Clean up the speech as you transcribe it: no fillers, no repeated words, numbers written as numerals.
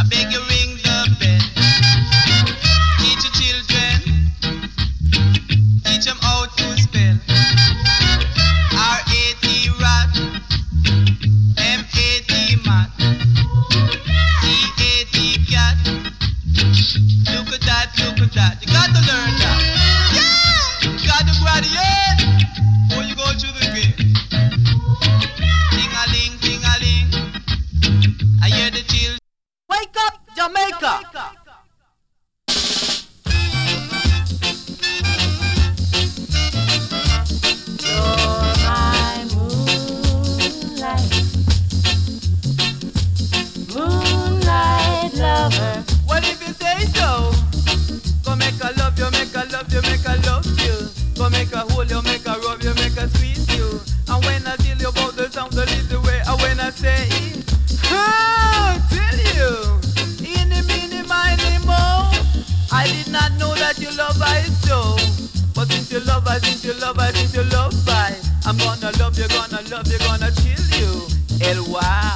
beg you ring the bell. Teach your children, teach them how to spell. R-A-T rat, M-A-T mat, C-A-T cat. Look at that, look at that. You got to learn that. Yeah! You got to graduate before you go through the gate. Ting-a-ling, ting-a-ling. I hear the children. Wake up, Jamaica! You're my moonlight, moonlight lover. Well, if you say so, go make a love you, make a love you, make a love you. Go make a hold you, make a rub you, make a squeeze you. And when I tell you about the sound, the little way, and when I say it, tell you, in the mini, miny, mo. I did not know that you love I so. But since you love I, since you love I, since you love I, I'm gonna love you, gonna chill you. L-Y.